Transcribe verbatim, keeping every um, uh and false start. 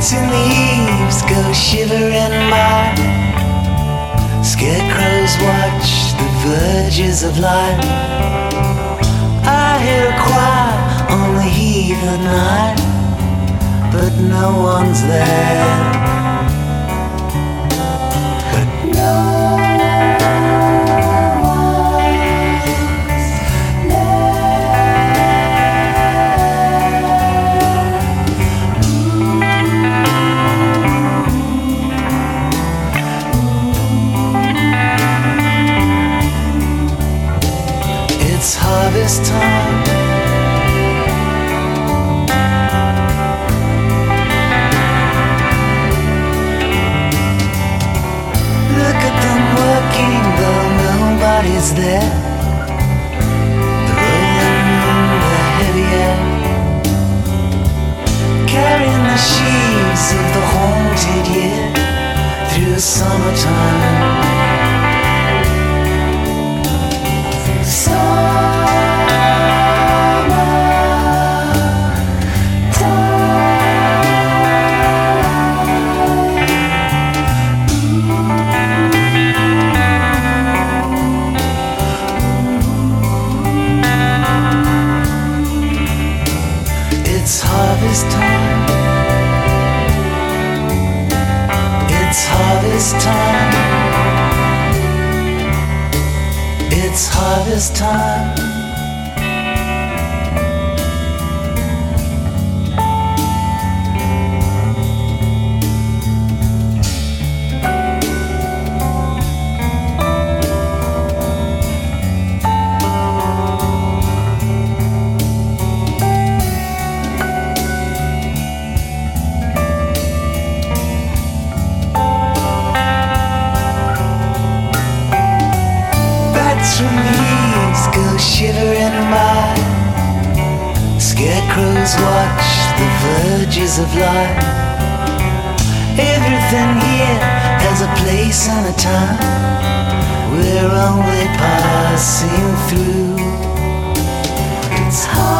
and leaves go shivering by. Scarecrows watch the verges of life. I hear a choir on the heath at night, but no one's there. But no one's there. It's harvest time. Nobody's there. They're rolling in the heavy air, carrying the sheaves of the haunted year through summertime. Through It's harvest time. It's harvest time. It's harvest time. From leaves go shivering by. Scarecrows watch the verges of life. Everything here has a place and a time. We're only passing through. It's hard.